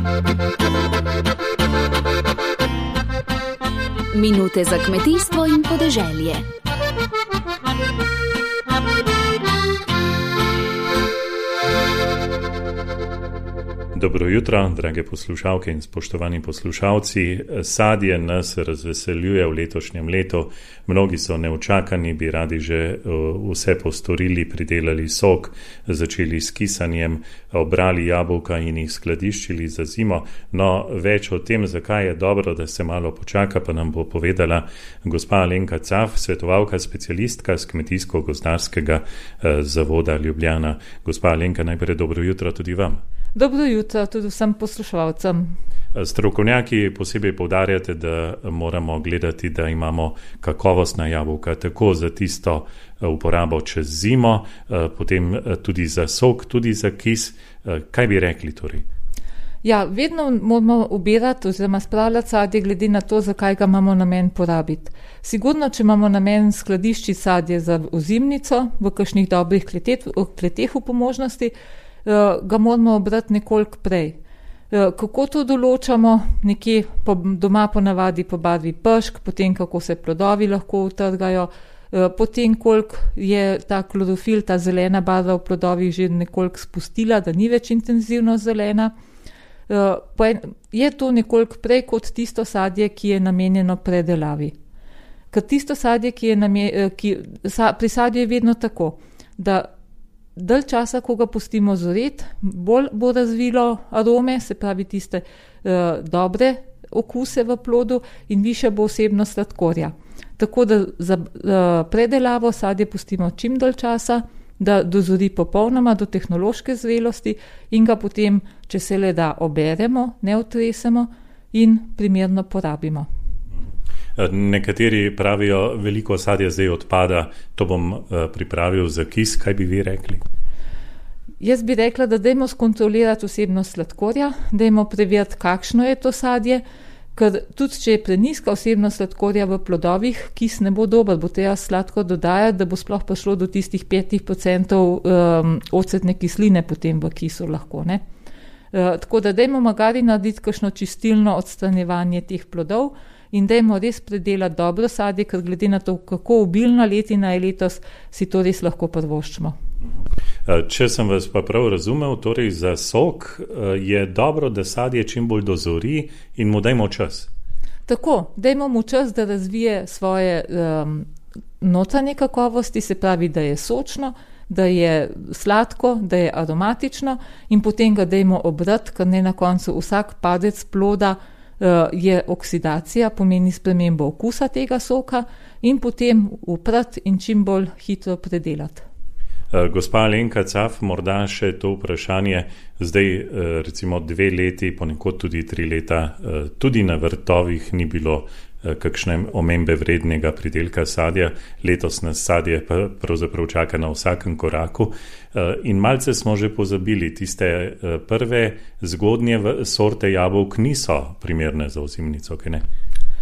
Minute za kmetijstvo in podeželje. Dobro jutro, drage poslušalke in spoštovani poslušalci. Sadje nas razveseljuje v letošnjem letu. Mnogi so neučakani, bi radi že vse postorili, pridelali sok, začeli s kisanjem, obrali jabolka in jih skladiščili za zimo. No, več o tem, zakaj je dobro, da se malo počaka, pa nam bo povedala gospa Alenka Caf, svetovalka, specialistka z Kmetijsko-gozdarskega zavoda Ljubljana. Gospa Alenka, najprej dobro jutro tudi vam. Dobro jutro tudi vsem poslušalcem. Strokovnjaki posebej poudarjate, da moramo gledati, da imamo kakovostna jabolka, tako za tisto uporabo čez zimo, potem tudi za sok, tudi za kis. Kaj bi rekli torej? Ja, vedno moramo ubirati oziroma spravljati sadje glede na to, zakaj ga imamo namen porabiti. Sigurno, če imamo namen skladiščiti sadje za ozimnico v kakšnih dobrih kleteh v pomožnosti, ga moramo obrati nekoliko prej. Kako to določamo? Nekje doma ponavadi po barvi pešk, potem kako se plodovi lahko utrgajo, potem koliko je ta klorofil, ta zelena barva v plodovih že nekoliko spustila, da ni več intenzivno zelena. Je to nekoliko prej kot tisto sadje, ki je namenjeno predelavi. Ker tisto sadje, pri sadju je vedno tako, da dalj časa, ko ga pustimo zoreti, bolj bo razvilo arome, se pravi tiste dobre okuse v plodu in više bo vsebnost sladkorja. Tako da za predelavo sadje pustimo čim dalj časa, da dozori popolnoma do tehnološke zrelosti in ga potem, če se le da, oberemo, ne otresemo in primerno porabimo. Nekateri pravijo, veliko sadja zdaj odpada, to bom pripravil za kis. Kaj bi vi rekli? Jaz bi rekla, da dajmo skontrolirati vsebnost sladkorja, dajmo preveriti, kakšno je to sadje, ker tudi če je prenizka vsebnost sladkorja v plodovih, kis ne bo dober, bo treba sladkor dodajati, da bo sploh prišlo do tistih 5% ocetne kisline potem v kisu lahko, ne? Tako da dajmo magari narediti kakšno čistilno odstranjevanje teh plodov in dajmo res predelati dobro sadje, ker glede na to, kako obilna letina je letos, si to res lahko privoščimo. Če sem vas pa prav razumel, torej za sok je dobro, da sadje čim bolj dozori in mu dajmo čas. Tako, dajmo mu čas, da razvije svoje notranje kakovosti, se pravi, da je sočno, da je sladko, da je aromatično in potem ga dajmo obrati, ker ne na koncu vsak padec ploda je oksidacija, pomeni spremembo okusa tega soka in potem uprati in čim bolj hitro predelati. Gospa Alenka Caf, morda še to vprašanje, zdaj recimo 2 leti, ponekod tudi 3 leta, tudi na vrtovih ni bilo kakšne omembe vrednega pridelka sadja. Letos nas sadje pravzaprav čaka na vsakem koraku in malce smo že pozabili, tiste prve zgodnje sorte jabolk niso primerne za ozimnico, kaj ne?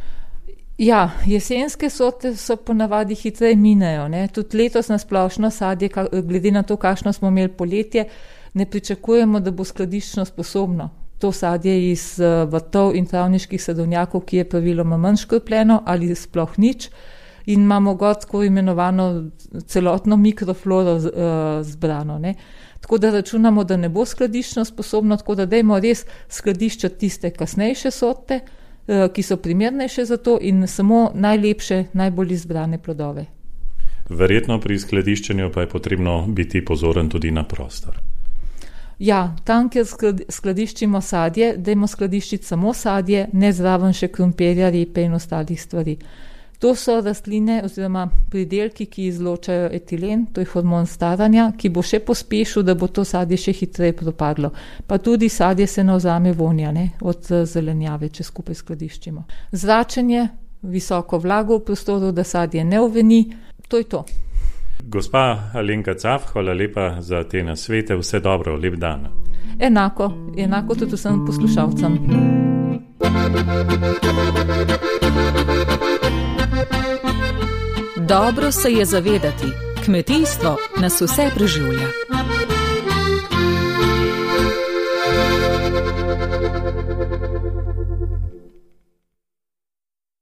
Ja, jesenske sorte so ponavadi hitreje minejo, ne? Tudi letos na splošno sadje, glede na to, kakšno smo imeli poletje, ne pričakujemo, da bo skladiščno sposobno. To sadje iz vrtov in travniških sadovnjakov, ki je praviloma manj škropljeno ali sploh nič, in imamo gor tako imenovano celotno mikrofloro zbrano, ne? Tako da računamo, da ne bo skladiščno sposobno, tako da dajmo res skladiščati tiste kasnejše sorte, ki so primernejše za to in samo najlepše, najbolj izbrane plodove. Verjetno pri skladiščenju pa je potrebno biti pozoren tudi na prostor. Ja, tam, kjer skladiščimo sadje, dajmo skladiščiti samo sadje, ne zraven še krompirja, repe in ostalih stvari. To so rastline oziroma pridelki, ki izločajo etilen, to je hormon staranja, ki bo še pospešil, da bo to sadje še hitreje propadlo. Pa tudi sadje se ne vzame vonja, ne, od zelenjave, če skupaj skladiščimo. Zračenje, visoko vlago v prostoru, da sadje ne uveni, to je to. Gospa Alenka Caf, hvala lepa za te nasvete, vse dobro, lep dan. Enako tudi vsem poslušalcem. Dobro se je zavedati, kmetijstvo nas vse preživlja.